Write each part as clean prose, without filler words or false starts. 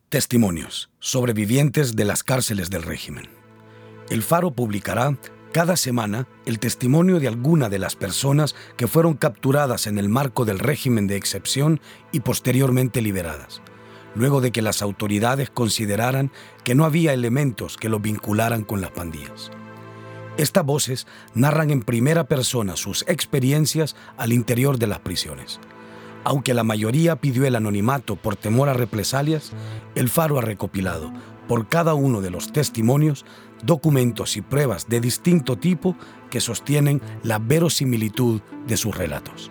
Testimonios, sobrevivientes de las cárceles del régimen. El Faro publicará cada semana el testimonio de alguna de las personas que fueron capturadas en el marco del régimen de excepción y posteriormente liberadas, luego de que las autoridades consideraran que no había elementos que los vincularan con las pandillas. Estas voces narran en primera persona sus experiencias al interior de las prisiones. Aunque la mayoría pidió el anonimato por temor a represalias, el Faro ha recopilado, por cada uno de los testimonios, documentos y pruebas de distinto tipo que sostienen la verosimilitud de sus relatos.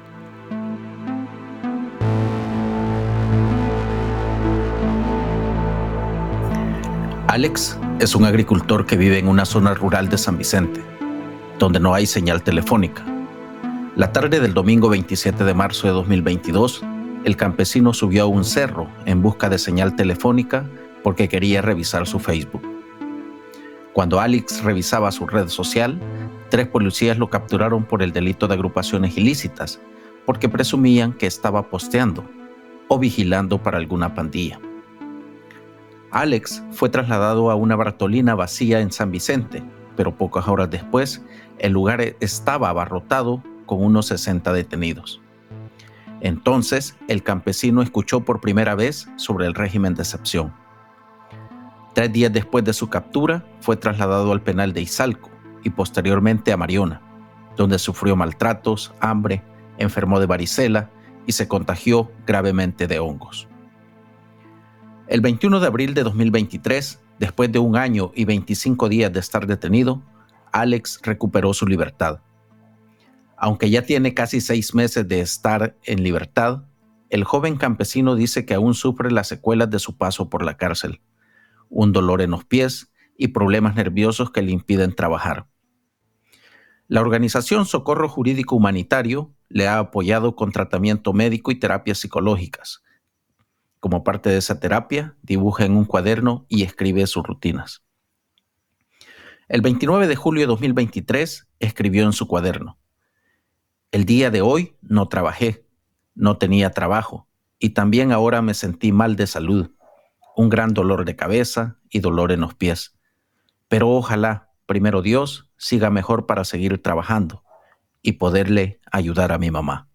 Alex es un agricultor que vive en una zona rural de San Vicente, donde no hay señal telefónica. La tarde del domingo 27 de marzo de 2022, el campesino subió a un cerro en busca de señal telefónica porque quería revisar su Facebook. Cuando Alex revisaba su red social, 3 policías lo capturaron por el delito de agrupaciones ilícitas porque presumían que estaba posteando o vigilando para alguna pandilla. Alex fue trasladado a una Bartolina vacía en San Vicente, pero pocas horas después, el lugar estaba abarrotado con unos 60 detenidos. Entonces, el campesino escuchó por primera vez sobre el régimen de excepción. 3 días después de su captura, fue trasladado al penal de Izalco y posteriormente a Mariona, donde sufrió maltratos, hambre, enfermó de varicela y se contagió gravemente de hongos. El 21 de abril de 2023, después de 1 año y 25 días de estar detenido, Alex recuperó su libertad. Aunque ya tiene casi 6 meses de estar en libertad, el joven campesino dice que aún sufre las secuelas de su paso por la cárcel, un dolor en los pies y problemas nerviosos que le impiden trabajar. La organización Socorro Jurídico Humanitario le ha apoyado con tratamiento médico y terapias psicológicas. Como parte de esa terapia, dibuja en un cuaderno y escribe sus rutinas. El 29 de julio de 2023 escribió en su cuaderno: "El día de hoy no trabajé, no tenía trabajo y también ahora me sentí mal de salud, un gran dolor de cabeza y dolor en los pies. Pero ojalá, primero Dios, siga mejor para seguir trabajando y poderle ayudar a mi mamá".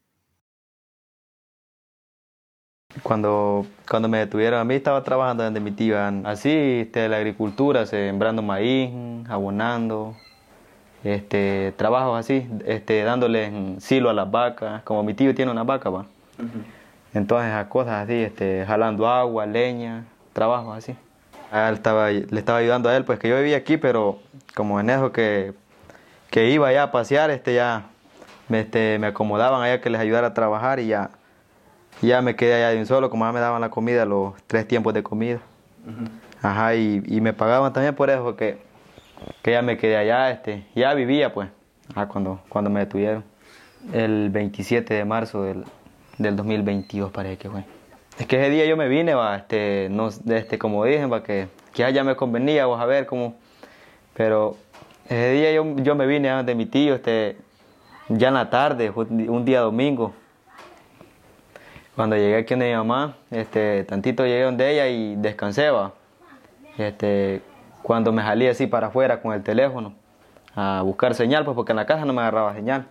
Cuando me detuvieron a mí, estaba trabajando donde mi tía, así, la agricultura, sembrando maíz, abonando, trabajos así, dándole silo a las vacas, como mi tío tiene una vaca, va. Entonces, a cosas así, jalando agua, leña, trabajos así. Le estaba ayudando a él, pues que yo vivía aquí, pero como en eso que iba ya a pasear, ya me acomodaban allá que les ayudara a trabajar y ya me quedé allá de un solo, como ya me daban la comida, los 3 tiempos de comida. Ajá, y me pagaban también por eso que ya me quedé allá, ya vivía pues, cuando me detuvieron. El 27 de marzo del 2022 parece que fue. Es que ese día yo me vine, va, no, como dije, va, que ya me convenía, vos a ver cómo, pero ese día yo me vine de mi tío, ya en la tarde, un día domingo. Cuando llegué aquí donde mi mamá, tantito llegué donde ella y descansé, va. Cuando me salí así para afuera con el teléfono a buscar señal, pues porque en la casa no me agarraba señal.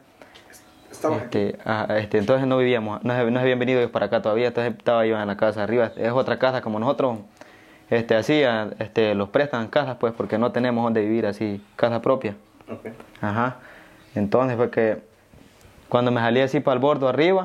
Entonces no vivíamos, no habían venido ellos para acá todavía, entonces estaba yo en la casa arriba. Es otra casa como nosotros, así, los prestan casas, pues porque no tenemos donde vivir así, casa propia. Okay. Ajá. Entonces fue que cuando me salí así para el bordo arriba,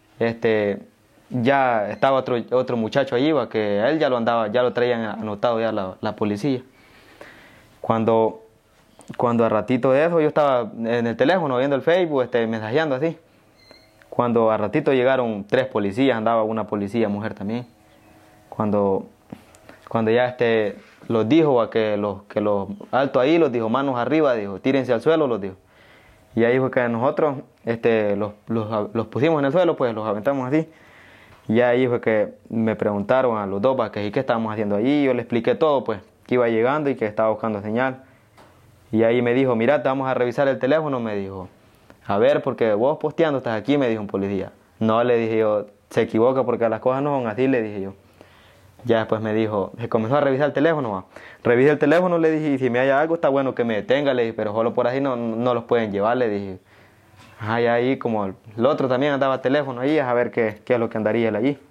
ya estaba otro muchacho allí, va, que a él ya lo traían anotado ya la policía. Cuando a ratito de eso yo estaba en el teléfono viendo el Facebook, mensajeando así. Cuando a ratito llegaron 3 policías, andaba una policía mujer también. Cuando ya los dijo a que los altos ahí, los dijo manos arriba, dijo tírense al suelo, los dijo. Y ahí fue que nosotros los pusimos en el suelo, pues los aventamos así. Y ahí fue que me preguntaron a los dos, ¿qué estábamos haciendo allí? Yo le expliqué todo, pues, que iba llegando y que estaba buscando señal. Y ahí me dijo, mira, te vamos a revisar el teléfono, me dijo. A ver, porque vos posteando estás aquí, me dijo un policía. No, le dije yo, se equivoca porque las cosas no son así, le dije yo. Ya después me dijo, se comenzó a revisar el teléfono, va. Revisé el teléfono, le dije, y si me haya algo está bueno que me detenga, le dije, pero solo por ahí no los pueden llevar, le dije. Ajá, y ahí como el otro también andaba teléfono ahí, a ver qué es lo que andaría él allí.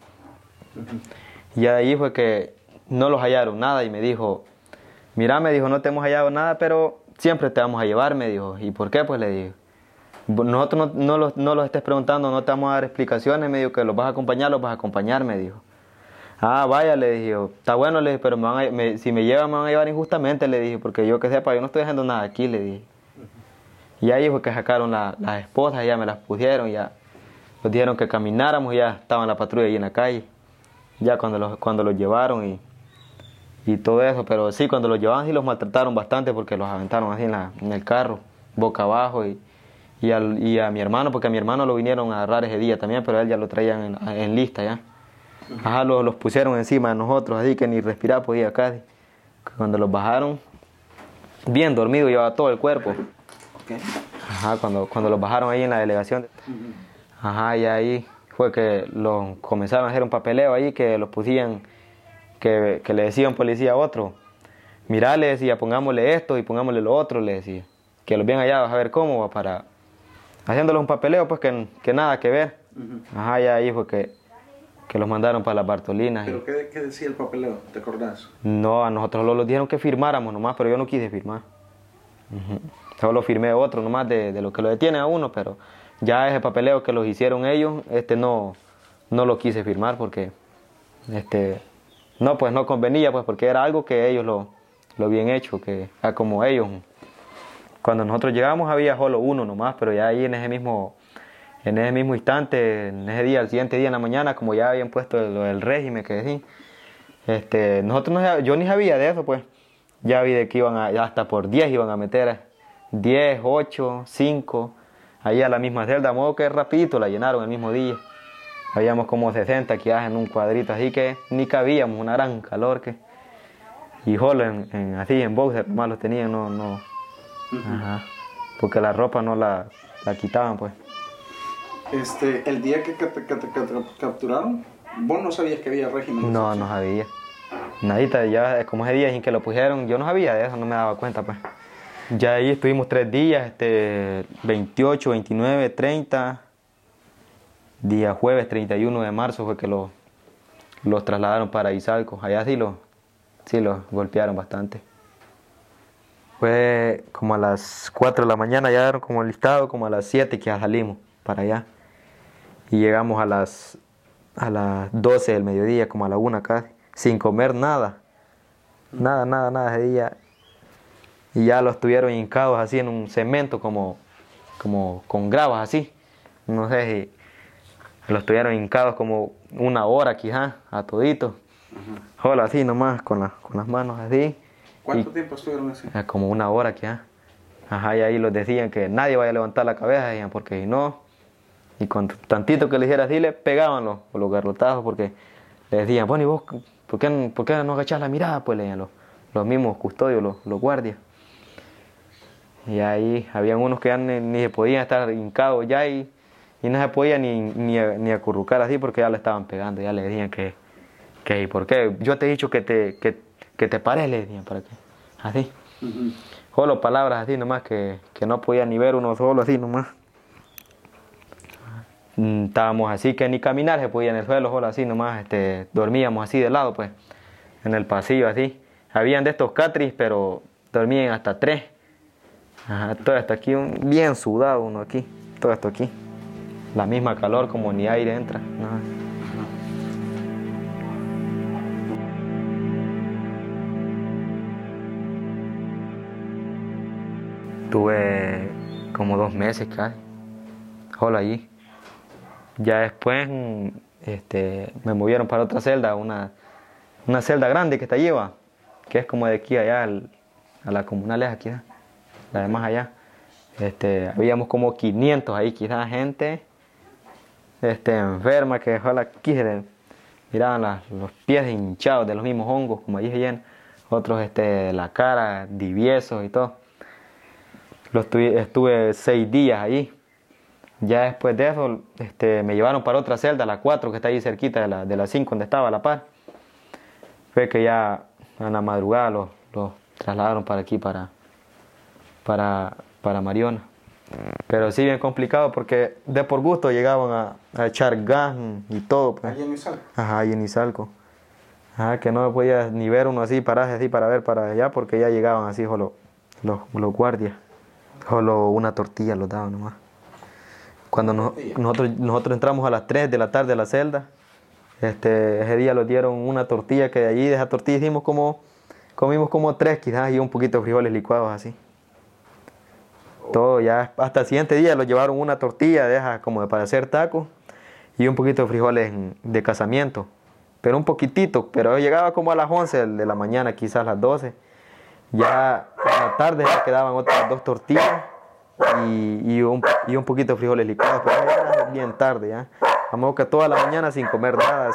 Y ya de ahí fue que no los hallaron nada y me dijo, mira, me dijo, no te hemos hallado nada, pero siempre te vamos a llevar, me dijo. ¿Y por qué? Pues le dije, nosotros no los estés preguntando, no te vamos a dar explicaciones, me dijo, que los vas a acompañar, me dijo. Ah, vaya, le dije, está bueno, le dije, pero si me llevan me van a llevar injustamente, le dije, porque yo que sepa, yo no estoy haciendo nada aquí, le dije. Y ahí fue que sacaron las esposas, ya me las pusieron, ya nos dijeron que camináramos, ya estaban la patrulla ahí en la calle, ya cuando los llevaron y todo eso, pero sí, cuando los llevaban sí los maltrataron bastante porque los aventaron así en el carro, boca abajo, y a mi hermano, porque a mi hermano lo vinieron a agarrar ese día también, pero a él ya lo traían en lista ya. Ajá, los pusieron encima de nosotros, así que ni respirar podía casi. Cuando los bajaron, bien dormido, llevaba todo el cuerpo. Okay. Ajá, cuando los bajaron ahí en la delegación. Ajá, y ahí fue que los comenzaron a hacer un papeleo ahí, que los pusían, que le decían policía a otro. Mirá, le decía, pongámosle esto y pongámosle lo otro, le decía. Que los bien allá, a ver cómo, para haciéndoles un papeleo, pues que nada que ver. Ajá, y ahí fue que los mandaron para las Bartolinas. ¿Pero qué decía el papeleo? ¿Te acordás? No, a nosotros los dijeron que firmáramos nomás, pero yo no quise firmar. Solo firmé otro nomás de lo que lo detiene a uno, pero ya ese papeleo que los hicieron ellos, no lo quise firmar porque no, pues no convenía, pues porque era algo que ellos lo habían hecho, que como ellos. Cuando nosotros llegamos había solo uno nomás, pero ya ahí en ese mismo instante, en ese día, al siguiente día en la mañana, como ya habían puesto el régimen que decían, yo ni sabía de eso, pues. Ya vi de que hasta por 10 iban a meter, 10, 8, 5, ahí a la misma celda, de modo que rapidito la llenaron el mismo día. Habíamos como 60 quedadas en un cuadrito, así que ni cabíamos, una gran calor que... Y solo así en boxer, más los tenían, no. Ajá, porque la ropa no la quitaban, pues. El día que te capturaron, ¿vos no sabías que había régimen? No sabía. Nadita, ya como ese día en que lo pusieron, yo no sabía de eso, no me daba cuenta, pues. Ya ahí estuvimos 3 días, 28, 29, 30, día jueves 31 de marzo fue que los trasladaron para Izalco. Allá sí los golpearon bastante. Fue como a las 4 de la mañana, ya dieron como el listado, como a las 7 que ya salimos para allá. Y llegamos a las 12 del mediodía, como a la 1 casi, sin comer nada. Nada ese día. Y ya los tuvieron hincados así en un cemento como con gravas así. No sé si los tuvieron hincados como 1 hora quizás, a todito. Hola, así nomás, con las manos así. ¿Cuánto tiempo estuvieron así? Como 1 hora quizás. Ajá, y ahí los decían que nadie vaya a levantar la cabeza, decían, porque si no... Y con tantito que le dijera así, le pegaban los garrotazos, porque le decían, bueno, ¿y vos por qué no agachás la mirada? Pues le decían los mismos custodios, los guardias. Y ahí habían unos que ya ni se podían estar hincados ya y no se podía ni acurrucar así porque ya le estaban pegando, ya le decían que ¿y por qué? Yo te he dicho que te pares, le decían, ¿para qué? Así. Solo palabras así nomás que no podía ni ver uno solo así nomás. Estábamos así que ni caminar se podía en el suelo, solo así nomás, dormíamos así de lado pues, en el pasillo así. Habían de estos catris, pero dormían hasta 3. Ajá, todo esto aquí, bien sudado uno aquí, todo esto aquí. La misma calor como ni aire entra. No. Tuve como 2 meses casi, solo allí. Ya después me movieron para otra celda, una celda grande que está allí, que es como de aquí allá a la comunal aquí, la de más allá. Habíamos como 500 ahí, quizás gente enferma que ojalá aquí se le miraban los pies hinchados de los mismos hongos, como allí se llenan. Otros la cara, diviesos y todo. Estuve 6 días ahí. Ya después de eso me llevaron para otra celda, la 4, que está ahí cerquita de la 5, donde estaba a la par. fue que ya en la madrugada los trasladaron para aquí, para Mariona. Pero sí bien complicado porque de por gusto llegaban a echar gas y todo. Pues. ¿Allí en Izalco? Ajá, ahí en Izalco. Ajá, que no podía ni ver uno así, pararse así para ver para allá porque ya llegaban así solo los guardias. Solo una tortilla los daban nomás. Cuando nosotros entramos a las 3 de la tarde a la celda, ese día nos dieron una tortilla que de allí, de esa tortilla comimos como 3 quizás y un poquito de frijoles licuados así. Todo ya, hasta el siguiente día nos llevaron una tortilla de esas como para hacer tacos y un poquito de frijoles de casamiento. Pero un poquitito, pero llegaba como a las 11 de la mañana, quizás a las 12. Ya a la tarde ya quedaban otras 2 tortillas y un poquito de frijoles licuados, pero ya era bien tarde ya. A modo que toda la mañana sin comer nada,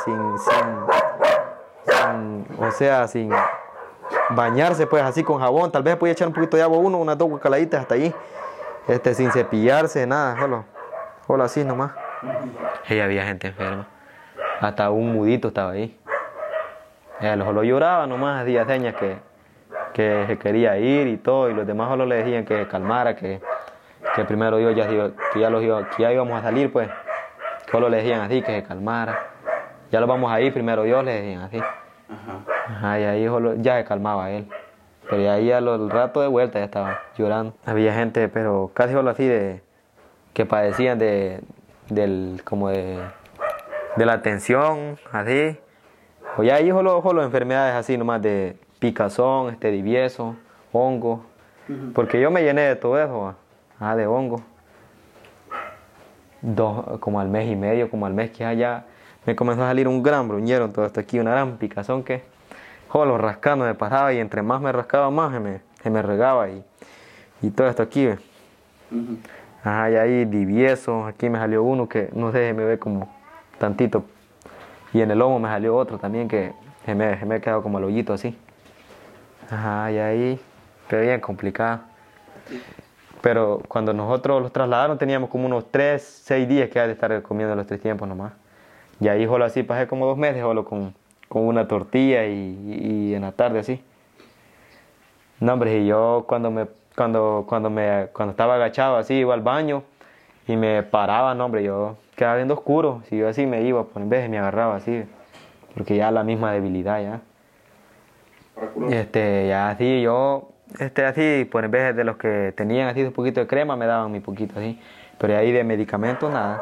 sin bañarse pues así con jabón. Tal vez podía echar un poquito de agua unas 2 guacaladitas hasta allí, sin cepillarse, nada, solo así nomás. Y había gente enferma. Hasta un mudito estaba ahí. Solo lloraba nomás, hacía señas que se quería ir y todo, y los demás solo le decían que se calmara, que primero Dios que ya íbamos a salir, pues. Solo le decían así, que se calmara. Ya lo vamos a ir, primero Dios, le decían así. Ajá, y ahí ya se calmaba él. Pero ya ahí al rato de vuelta ya estaba llorando. Había gente, pero casi solo así que padecían de la tensión, así. O ya ahí solo enfermedades así nomás de picazón, divieso, hongo. Porque yo me llené de todo eso, de hongo. Como al mes y medio, como al mes que allá, me comenzó a salir un gran bruñero, todo esto aquí, una gran picazón que solo rascando me pasaba y entre más me rascaba más se me regaba y todo esto aquí. Ajá, y ahí divieso, aquí me salió uno que no sé, se me ve como tantito. Y en el lomo me salió otro también que se me ha quedado como el hoyito así. Ajá, y ahí, pero bien complicado. Pero cuando nosotros los trasladaron teníamos como unos 6 días que hay de estar comiendo los 3 tiempos nomás. Y ahí solo así pasé como 2 meses solo con una tortilla y en la tarde así. No, hombre, y yo cuando estaba agachado así iba al baño y me paraba, no, hombre, yo quedaba viendo oscuro. Si yo así me iba, pues en vez de me agarraba así, porque ya la misma debilidad ya. Ya así yo, así, pues en vez de los que tenían así un poquito de crema, me daban mi poquito así. Pero ahí de medicamentos, nada.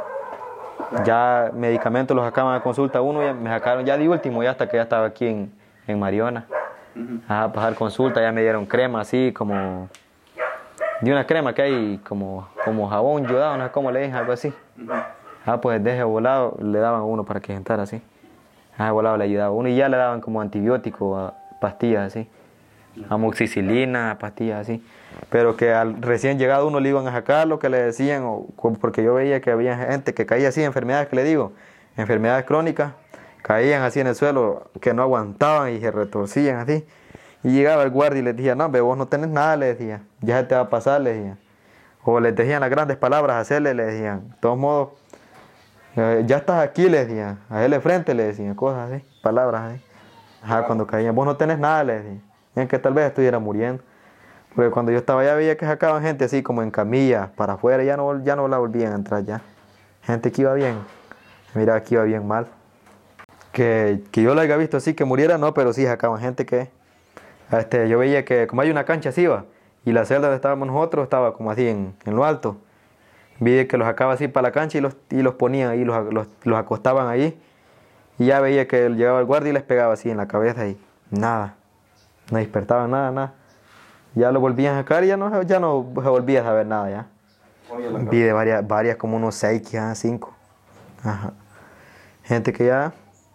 Ya medicamentos los sacaban a consulta uno, ya me sacaron ya de último, ya hasta que ya estaba aquí en Mariona. A pasar consulta, ya me dieron crema así como de una crema que hay como jabón yodado, no sé cómo le dicen, algo así. Pues de ese volado le daban a uno para que sentara así. A ese volado le ayudaba a uno y ya le daban como antibiótico, pastillas así. Amoxicilina, pastillas así. Pero que al recién llegado uno le iban a sacar lo que le decían, porque yo veía que había gente que caía así, enfermedades que le digo, enfermedades crónicas, caían así en el suelo, que no aguantaban y se retorcían así. Y llegaba el guardia y les decía, no, vos no tenés nada, le decía, ya se te va a pasar, le decía. O les decían las grandes palabras a hacerle, le decían, de todos modos, ya estás aquí, le decían, a él de frente le decían, cosas así, palabras así. Cuando caían, vos no tenés nada, le decían, en que tal vez estuviera muriendo. Porque cuando yo estaba allá veía que sacaban gente así como en camilla para afuera, ya no la volvían a entrar ya. Gente que iba bien, mira que iba bien mal. Que yo la haya visto así, que muriera, no, pero sí sacaban gente que... yo veía que como hay una cancha así va, y la celda donde estábamos nosotros estaba como así en lo alto. Vi que los sacaba así para la cancha y los ponían ahí, los acostaban ahí. Y ya veía que llegaba el guardia y les pegaba así en la cabeza y nada. No despertaban nada. Ya lo volvían a sacar y ya no se volvía a saber nada ya. Vi de varias como unos 6, quizás 5. Ajá. Gente que ya...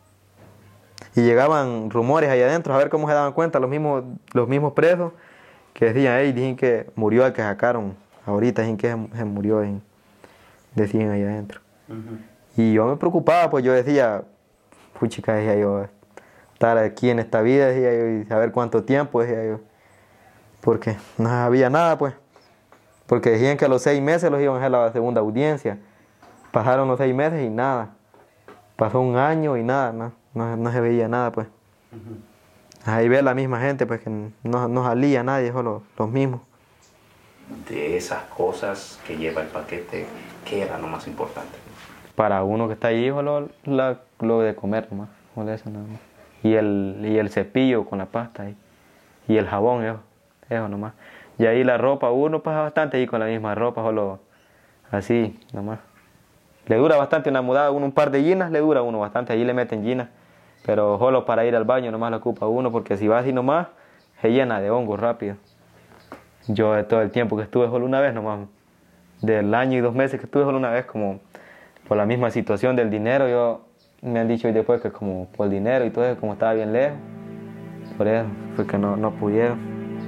Y llegaban rumores allá adentro a ver cómo se daban cuenta los mismos presos que decían, dicen que murió el que sacaron ahorita, dicen que se murió, decían allá adentro. Y yo me preocupaba, pues yo decía, puchica, decía yo, estar aquí en esta vida, decía yo, y saber cuánto tiempo, decía yo, porque no había nada, pues, porque decían que a los 6 meses los iban a hacer la segunda audiencia. Pasaron los 6 meses y nada, pasó un año y nada, no se veía nada, pues. Ahí ve la misma gente, pues que no salía nadie, solo los mismos. De esas cosas que lleva el paquete, ¿qué era lo más importante? Para uno que está ahí, solo lo de comer nomás, solo eso nada más. Y el cepillo con la pasta ahí. Y el jabón, eso nomás. Y ahí la ropa, uno pasa bastante ahí con la misma ropa, solo así nomás. Le dura bastante una mudada, un par de ginas le dura uno bastante, ahí le meten ginas. Pero solo para ir al baño nomás lo ocupa uno, porque si va así nomás, se llena de hongos rápido. Yo de todo el tiempo que estuve solo una vez nomás, del año y 2 meses que estuve solo una vez, como por la misma situación del dinero, me han dicho hoy después que como por el dinero y todo eso, como estaba bien lejos, por eso fue que no pudieron.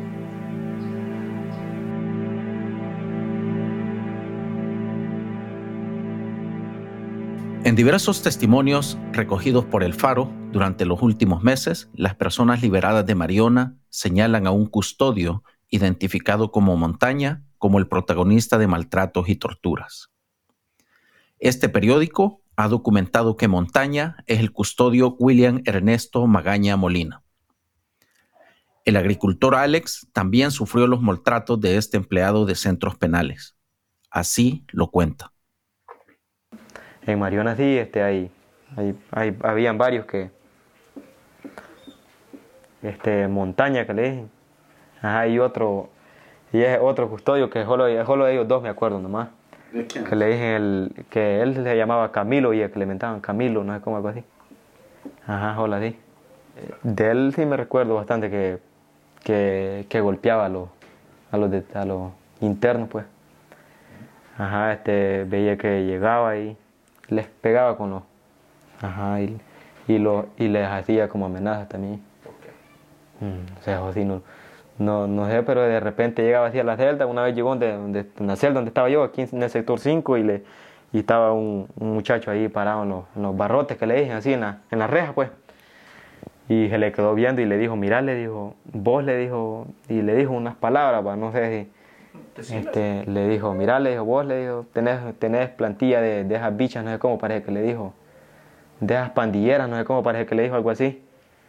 En diversos testimonios recogidos por El Faro durante los últimos meses, las personas liberadas de Mariona señalan a un custodio identificado como Montaña como el protagonista de maltratos y torturas. Este periódico ha documentado que Montaña es el custodio William Ernesto Magaña Molina. El agricultor Alex también sufrió los maltratos de este empleado de centros penales. Así lo cuenta. En Mariona sí, habían varios que, Montaña que le dije, y es otro custodio que solo ellos dos me acuerdo nomás. ¿De quién? Que le dije que él se llamaba Camilo y el que le mentaban Camilo, no sé cómo algo así. Solo así. De él sí me recuerdo bastante que golpeaba a los internos, pues. Veía que llegaba y les pegaba con los... y les hacía como amenazas también. O sea, así no sé, pero de repente llegaba así a la celda. Una vez llegó en la celda donde estaba yo, aquí en el sector 5, y estaba un muchacho ahí parado en los barrotes que le dije, así en la reja, pues. Y se le quedó viendo y le dijo, mirá, le dijo, vos, le dijo, y le dijo unas palabras, no sé si... le dijo, mirá, le dijo, vos, le dijo, tenés plantilla de esas bichas, no sé cómo parece que le dijo, de esas pandilleras, no sé cómo parece que le dijo algo así.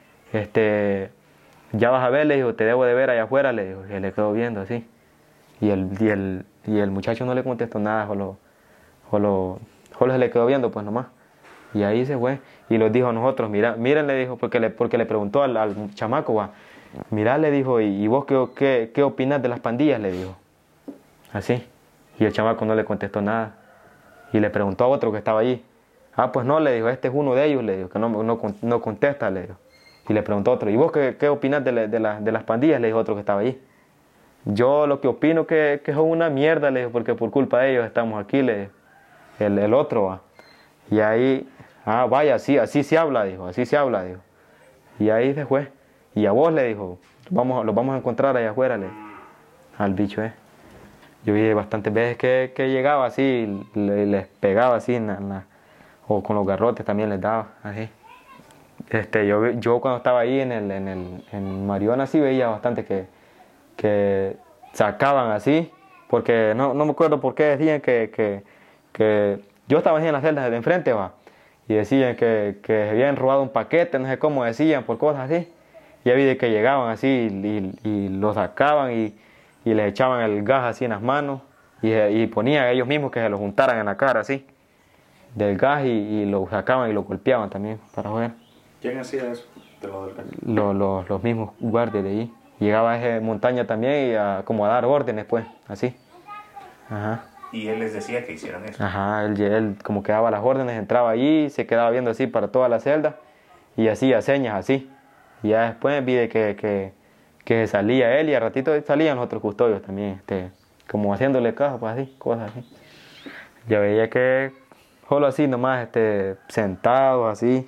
Ya vas a ver, le dijo, te debo de ver allá afuera, le dijo, y le quedó viendo así. Y el muchacho no le contestó nada, solo se le quedó viendo, pues nomás. Y ahí se fue, y los dijo a nosotros, miren, le dijo, porque le preguntó al chamaco, mirá, le dijo, ¿y vos qué opinás de las pandillas?, le dijo. Así. Y el chamaco no le contestó nada. Y le preguntó a otro que estaba allí. Pues no, le dijo, este es uno de ellos, le dijo, que no contesta, le dijo. Y le preguntó a otro, ¿y vos qué opinás de las pandillas?, le dijo otro que estaba allí. Yo lo que opino que son una mierda, le dijo, porque por culpa de ellos estamos aquí, le dijo. El otro, va. Y ahí, vaya, así se habla, dijo, así se habla, dijo. Y ahí se fue. Y a vos, le dijo, los vamos a encontrar allá afuera, le dijo, al bicho, Yo vi bastantes veces que llegaba así y les pegaba así, o con los garrotes también les daba, así. Yo cuando estaba ahí en Mariona sí veía bastante que sacaban así, porque no me acuerdo por qué decían que yo estaba así en las celdas de enfrente, y decían que habían robado un paquete, no sé cómo decían, por cosas así. Y ya vi de que llegaban así y lo sacaban y les echaban el gas así en las manos y ponían a ellos mismos que se lo juntaran en la cara así, del gas, y lo sacaban y lo golpeaban también para joder. ¿Quién hacía eso de lo del gas? Los mismos guardias de ahí. Llegaba ese Montaña también y como a dar órdenes, pues, así. Y él les decía que hicieran eso. Él como que daba las órdenes, entraba allí, se quedaba viendo así para toda la celda y hacía señas así. Y ya después vi de que salía él y a ratito salían los otros custodios también, como haciéndole caso, pues así, cosas así. Ya veía que solo así nomás, sentados así,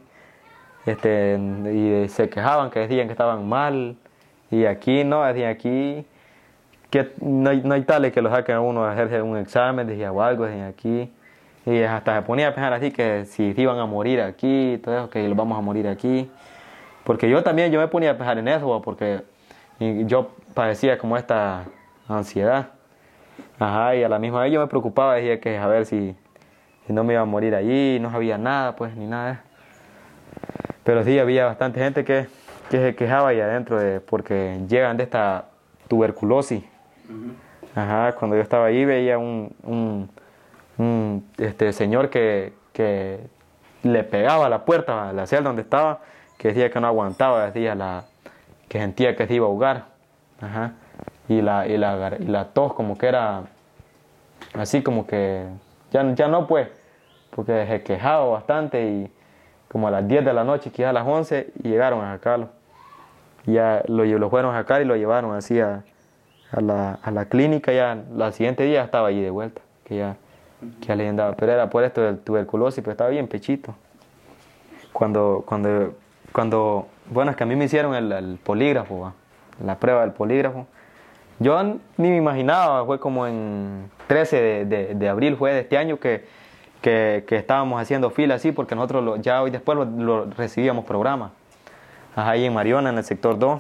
y se quejaban, que decían que estaban mal, y aquí no, decían aquí que no hay tales que lo saquen a uno a hacerse un examen, decía, o algo, decían aquí, y hasta se ponía a pensar así que si iban a morir aquí, todo eso, que los vamos a morir aquí, porque yo me ponía a pensar en eso, porque yo padecía como esta ansiedad, y a la misma vez yo me preocupaba, decía que a ver si no me iba a morir allí, no sabía nada, pues, ni nada. Pero sí, había bastante gente que que se quejaba ahí adentro porque llegan de esta tuberculosis. Ajá, cuando yo estaba ahí veía un señor que le pegaba a la puerta, a la celda donde estaba, que decía que no aguantaba, decía que sentía que se iba a ahogar. Ajá. Y la tos como que era así como que ya no pues, porque se quejaba bastante y como a las 10 de la noche, quizás a las 11, y llegaron a sacarlo. Ya lo fueron a sacar y lo llevaron así a la clínica, ya la siguiente día estaba allí de vuelta, que ya le andaba, pero era por esto del tuberculosis, pero estaba bien pechito. Cuando bueno, es que a mí me hicieron el polígrafo, ¿va? La prueba del polígrafo. Yo ni me imaginaba, fue como en 13 de abril fue de este año que estábamos haciendo fila así, porque nosotros ya hoy después lo recibíamos programa. Ajá, ahí en Mariona, en el sector 2.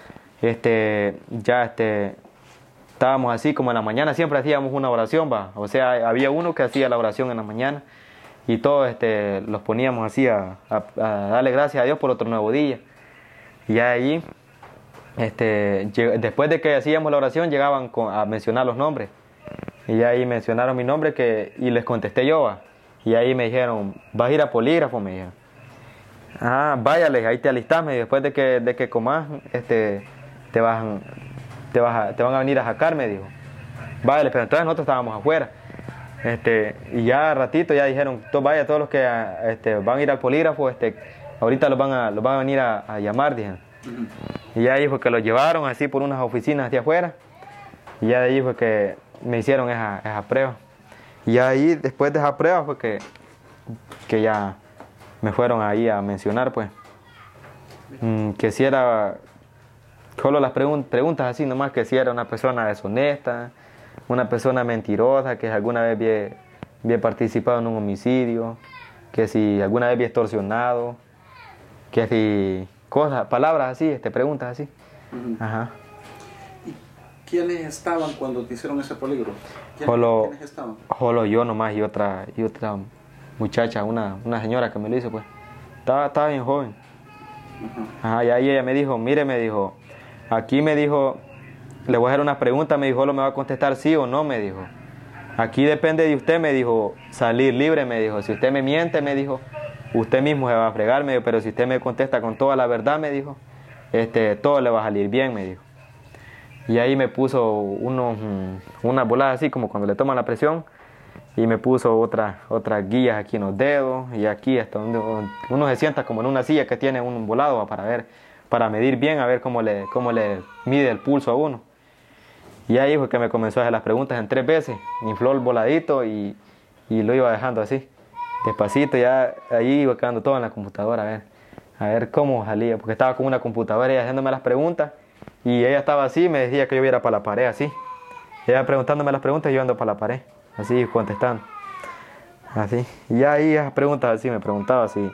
Estábamos así como en la mañana, siempre hacíamos una oración, va. O sea, había uno que hacía la oración en la mañana y todos los poníamos así a darle gracias a Dios por otro nuevo día. Y ya ahí, después de que hacíamos la oración, llegaban a mencionar los nombres. Y ya ahí mencionaron mi nombre y les contesté yo, va. Y ahí me dijeron, ¿vas a ir a polígrafo? Me dijeron. Ah, váyale, ahí te alistás, después de que comas, te van a venir a sacar, me dijo. Vale, pero entonces nosotros estábamos afuera. Y ya ratito ya dijeron, todos los que van a ir al polígrafo, ahorita los van a venir a llamar, dijeron. Y ya ahí fue que los llevaron así por unas oficinas de afuera. Y ya de ahí fue que me hicieron esa prueba. Y ahí, después de esa prueba, fue que ya me fueron ahí a mencionar, pues, que si era, solo las preguntas así nomás, que si era una persona deshonesta, una persona mentirosa, que alguna vez había participado en un homicidio, que si alguna vez había extorsionado, que si palabras así, preguntas así. Ajá. ¿Quiénes estaban cuando te hicieron ese polígrafo? ¿Quiénes estaban? Solo yo nomás y otra muchacha, una señora que me lo hizo, pues. Estaba bien joven. Ajá, y ahí ella me dijo, mire, me dijo, aquí me dijo, le voy a hacer una pregunta, me dijo, ¿lo me va a contestar sí o no? Me dijo. Aquí depende de usted, me dijo, salir libre, me dijo. Si usted me miente, me dijo, usted mismo se va a fregar, me dijo, pero si usted me contesta con toda la verdad, me dijo, todo le va a salir bien, me dijo. Y ahí me puso unas boladas así como cuando le toman la presión y me puso otras guías aquí en los dedos y aquí hasta donde uno se sienta como en una silla que tiene un volado para medir bien, a ver cómo le mide el pulso a uno. Y ahí fue que me comenzó a hacer las preguntas en 3 veces, infló el voladito y lo iba dejando así, despacito, ya ahí iba quedando todo en la computadora, a ver cómo salía, porque estaba con una computadora y haciéndome las preguntas. Y ella estaba así, me decía que yo iba para la pared, así. Ella preguntándome las preguntas y yo ando para la pared, así, contestando. Así. Y ahí esas preguntas así, me preguntaba si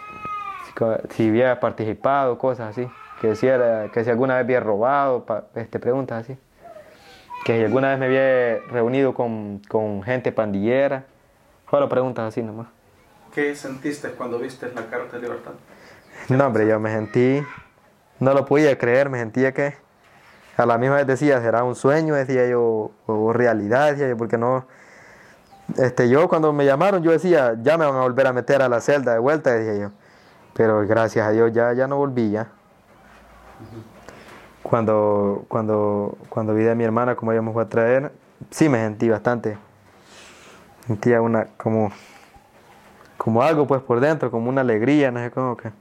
había participado, cosas así. Que si alguna vez había robado, preguntas así. Que si alguna vez me había reunido con gente pandillera. Solo preguntas así nomás. ¿Qué sentiste cuando viste la Carta de Libertad? No, hombre, yo me sentí... No lo podía creer, me sentía que a la misma vez decía, ¿será un sueño? Decía yo, o realidad, decía yo, porque no... yo cuando me llamaron, yo decía, ya me van a volver a meter a la celda de vuelta, decía yo. Pero gracias a Dios ya no volví, ya. Cuando vi a mi hermana, como ella me fue a traer, sí me sentí bastante. Sentía como algo pues por dentro, como una alegría, no sé cómo que...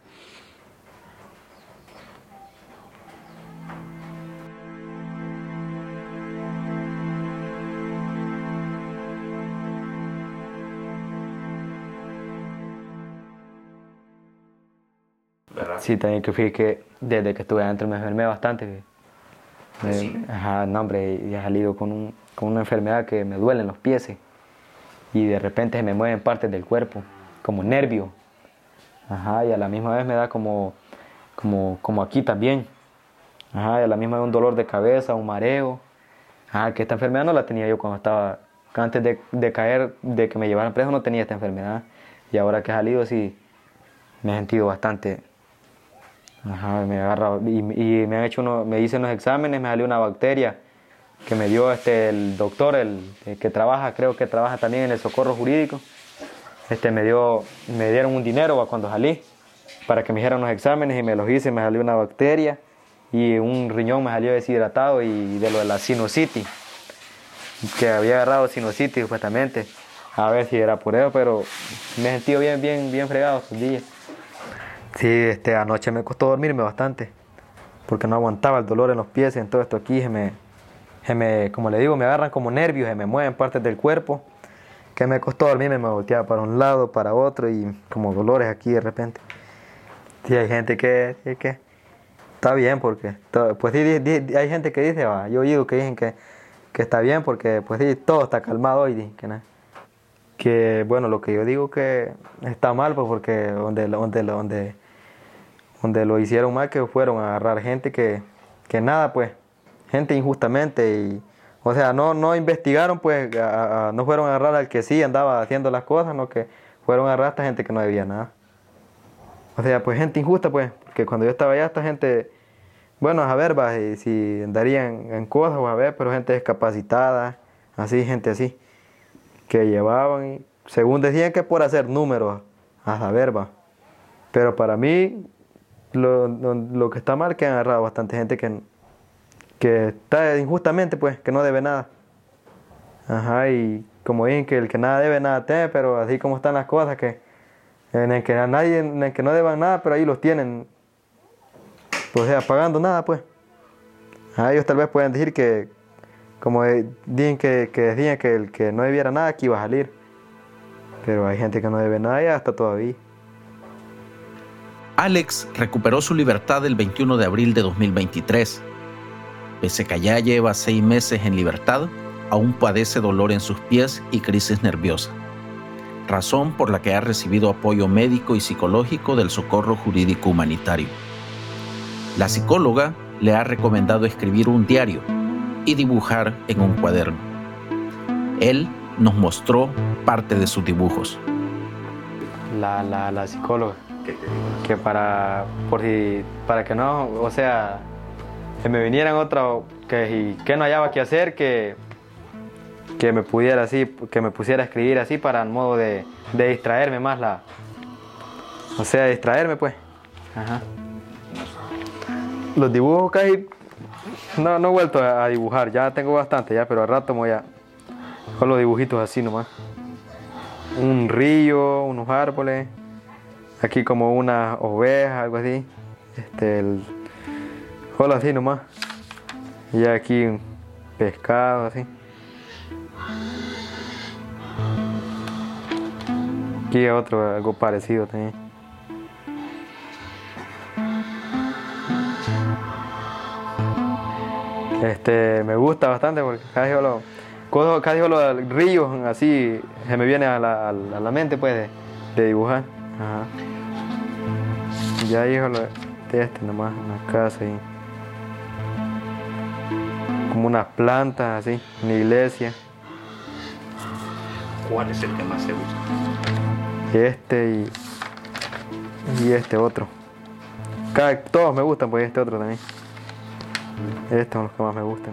¿Verdad? Sí, también que fui que desde que estuve adentro me enfermé bastante. Sí. Ajá, no, hombre, y he salido con una enfermedad que me duelen los pies y de repente se me mueven partes del cuerpo, como nervio. Ajá, y a la misma vez me da como aquí también. Ajá, y a la misma vez un dolor de cabeza, un mareo. Ajá, que esta enfermedad no la tenía yo antes de caer, de que me llevaran preso, no tenía esta enfermedad. Y ahora que he salido, sí, me he sentido bastante Ajá, me agarra y me han hecho me hice unos exámenes, me salió una bacteria que me dio el doctor, el que trabaja, creo que trabaja también en el socorro jurídico. Me dieron un dinero cuando salí para que me hicieran los exámenes y me los hice, me salió una bacteria y un riñón me salió deshidratado y de lo de la sinusitis, que había agarrado sinusitis supuestamente, a ver si era por eso, pero me he sentido bien fregado estos días. Sí, anoche me costó dormirme bastante, porque no aguantaba el dolor en los pies, en todo esto aquí, como le digo, me agarran como nervios, se me mueven partes del cuerpo, que me costó dormirme, me volteaba para un lado, para otro, y como dolores aquí de repente. Sí, hay gente que está bien, porque, pues sí, hay gente que dice, yo he oído que dicen que está bien, porque pues sí, todo está calmado y que bueno, lo que yo digo que está mal, pues porque donde lo hicieron mal, que fueron a agarrar gente que nada, pues, gente injustamente, y, o sea, no investigaron, pues, no fueron a agarrar al que sí andaba haciendo las cosas, no que fueron a agarrar a esta gente que no debía nada. O sea, pues gente injusta, pues, porque cuando yo estaba allá, esta gente, bueno, a ver, y si andarían en cosas, a ver, pero gente discapacitada, así, gente así, que llevaban, y según decían que por hacer números, a saber, pero para mí, lo que está mal es que han agarrado bastante gente que está injustamente, pues, que no debe nada. Ajá, y como dicen que el que nada debe, nada teme, pero así como están las cosas, en el que no deban nada, pero ahí los tienen, pues, o sea, pagando nada, pues. Ellos tal vez pueden decir que, como dicen que decían que el que no debiera nada, que iba a salir. Pero hay gente que no debe nada y hasta todavía. Alex recuperó su libertad el 21 de abril de 2023. Pese a que ya lleva 6 meses en libertad, aún padece dolor en sus pies y crisis nerviosa, razón por la que ha recibido apoyo médico y psicológico del Socorro Jurídico Humanitario. La psicóloga le ha recomendado escribir un diario y dibujar en un cuaderno. Él nos mostró parte de sus dibujos. La psicóloga. ¿Qué te digo? Que para que no, o sea, que me vinieran que no hallaba que hacer, que me pudiera así, que me pusiera a escribir así para el modo de distraerme más o sea, distraerme, pues. Ajá. Los dibujos casi no he vuelto a dibujar, ya tengo bastante ya, pero al rato voy a con los dibujitos así nomás. Un río, unos árboles, aquí como una oveja, algo así. Solo así nomás. Y aquí un pescado así. Aquí otro, algo parecido también. Me gusta bastante porque casi solo ríos así se me viene a la mente, pues, de dibujar. Ajá. Ya ahí solo nomás, una casa ahí. Como unas plantas así, una iglesia. ¿Cuál es el que más te gusta? Y este otro. Todos me gustan, pues este otro también. Estos son los que más me gustan.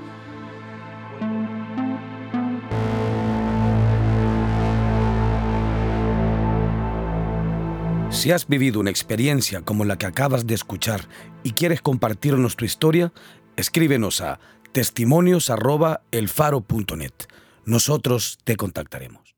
Si has vivido una experiencia como la que acabas de escuchar y quieres compartirnos tu historia, escríbenos a testimonios@elfaro.net. Nosotros te contactaremos.